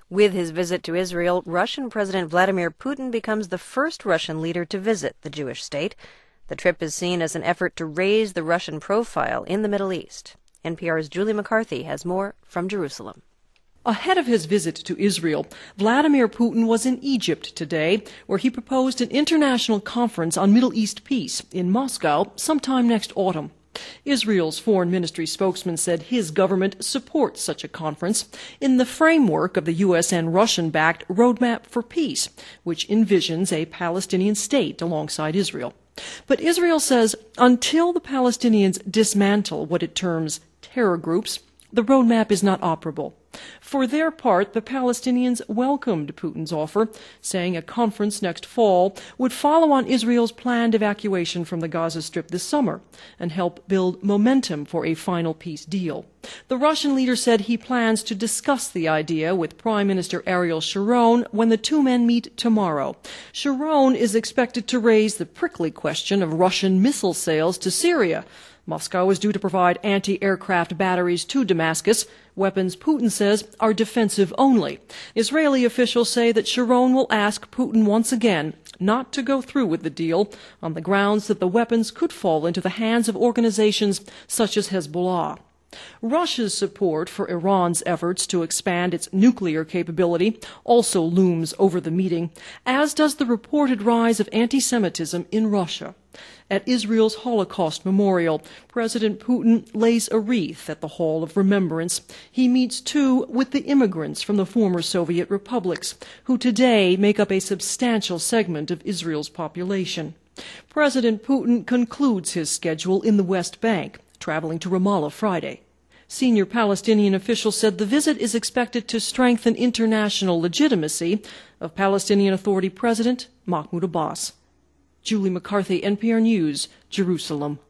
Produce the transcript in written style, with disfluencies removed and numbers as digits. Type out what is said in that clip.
With his visit to Israel, Russian President Vladimir Putin becomes the first Russian leader to visit the Jewish state. The trip is seen as an effort to raise the Russian profile in the Middle East. NPR's Julie McCarthy has more from Jerusalem. Ahead of his visit to Israel, Vladimir Putin was in Egypt today, where he proposed an international conference on Middle East peace in Moscow sometime next autumn. Israel's foreign ministry spokesman said his government supports such a conference in the framework of the U.S. and Russian-backed Roadmap for Peace, which envisions a Palestinian state alongside Israel. But Israel says until the Palestinians dismantle what it terms terror groups, the roadmap is not operable. For their part, the Palestinians welcomed Putin's offer, saying a conference next fall would follow on Israel's planned evacuation from the Gaza Strip this summer and help build momentum for a final peace deal. The Russian leader said he plans to discuss the idea with Prime Minister Ariel Sharon when the two men meet tomorrow. Sharon is expected to raise the prickly question of Russian missile sales to Syria. Moscow is due to provide anti-aircraft batteries to Damascus, weapons Putin says are defensive only. Israeli officials say that Sharon will ask Putin once again not to go through with the deal on the grounds that the weapons could fall into the hands of organizations such as Hezbollah. Russia's support for Iran's efforts to expand its nuclear capability also looms over the meeting, as does the reported rise of anti-Semitism in Russia. At Israel's Holocaust Memorial, President Putin lays a wreath at the Hall of Remembrance. He meets, too, with the immigrants from the former Soviet republics, who today make up a substantial segment of Israel's population. President Putin concludes his schedule in the West Bank, traveling to Ramallah Friday. Senior Palestinian officials said the visit is expected to strengthen international legitimacy of Palestinian Authority President Mahmoud Abbas. Julie McCarthy, NPR News, Jerusalem.